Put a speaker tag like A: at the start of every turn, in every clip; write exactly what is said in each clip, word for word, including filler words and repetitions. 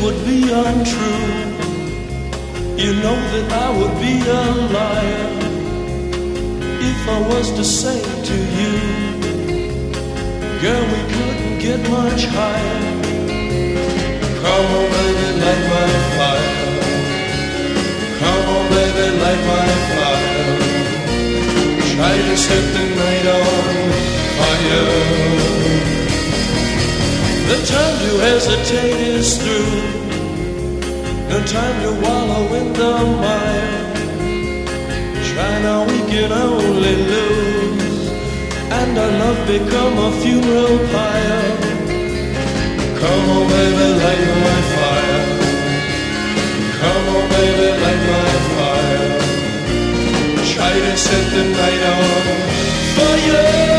A: would be untrue. You know that I would be a liar if I was to say to you, girl, we couldn't get much higher. Come on, baby, light my fire. Come on, baby, light my fire. Try to set the night on fire. The time to hesitate is through. No time to wallow in the mire. Try now, we can only lose, and our love become a funeral pyre. Come on, baby, light my fire. Come on, baby, light my fire. Try to set the night on fire.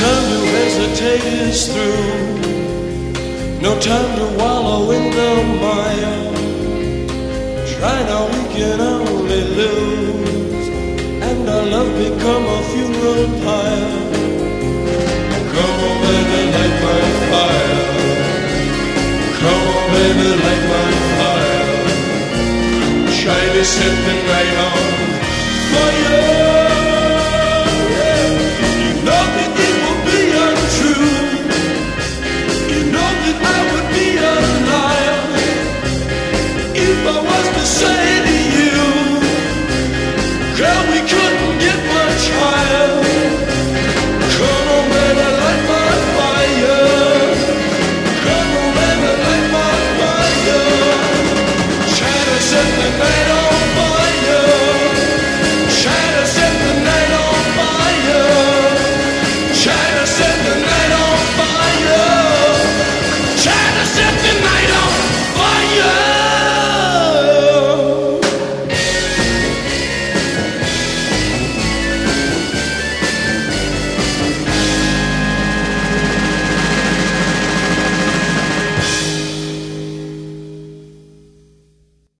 A: time to hesitate is through. No time to wallow in the mire. Try now, we can only lose, and our love become a funeral pyre. Come on, baby, light my fire. Come on, baby, light my fire. Shiny set the night on